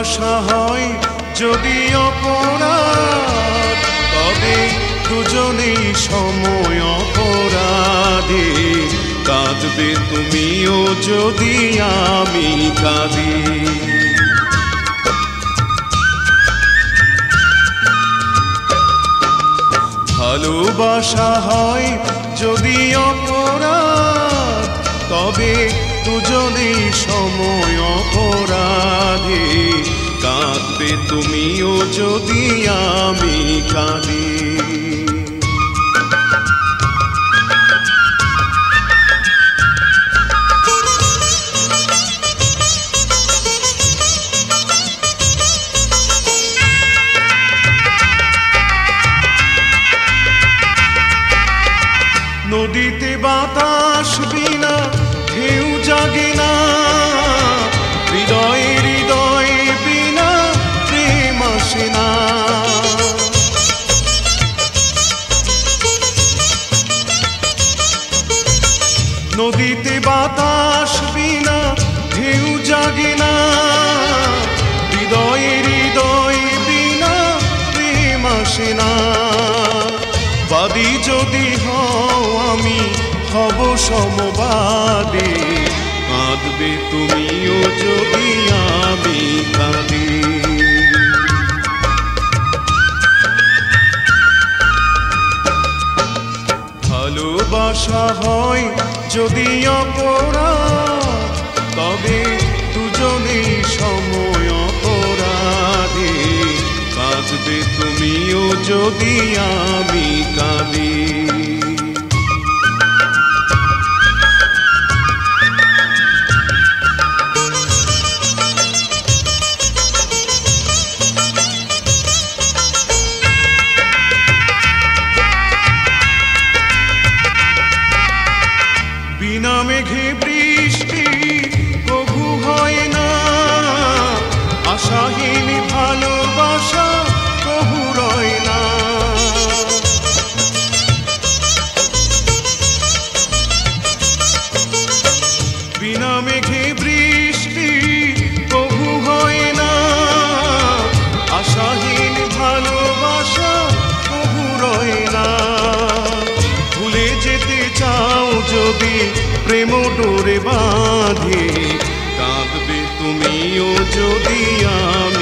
ভালোবাসা হয় যদি অপরাধ, তবে দুজনেই সময় অপরাধী। কাঁদবে তুমিও যদি আমি কাঁদি। ভালোবাসা হয় যদি অপরাধ, তবে দুজনেই সময় অপরাধী। কাঁদবে তুমিও যদি আমি কাঁদি। নদীতে বাতাস বিনা ঢেউ জাগে না, হৃদয়ে হৃদয়ে বিনা প্রেম আসে না। নদীতে বাতাস বিনা ঢেউ জাগে না, হৃদয়ে হৃদয়ে বিনা প্রেম আসে না। বাদী যদি হও আমি হব সমবাদী, কাঁদবে তুমিও যদি আমি কাঁদি। ভালোবাসা হয় যদি অপরাধ, তবে দুজনেই সময় অপরাধী। কাঁদবে তুমিও যদি আমি কাঁদি। বিনা মেঘে বৃষ্টি কভু হয় না, আশাহীন ভালোবাসা কভু রয় না। বিনা মেঘে বৃষ্টি কভু হয় না, আশাহীন ভালোবাসা কভু রয় না। ভুলে যেতে চাও যদি প্রেম ডোরে বাঁধে, কাঁদবে তুমিও যদি আমি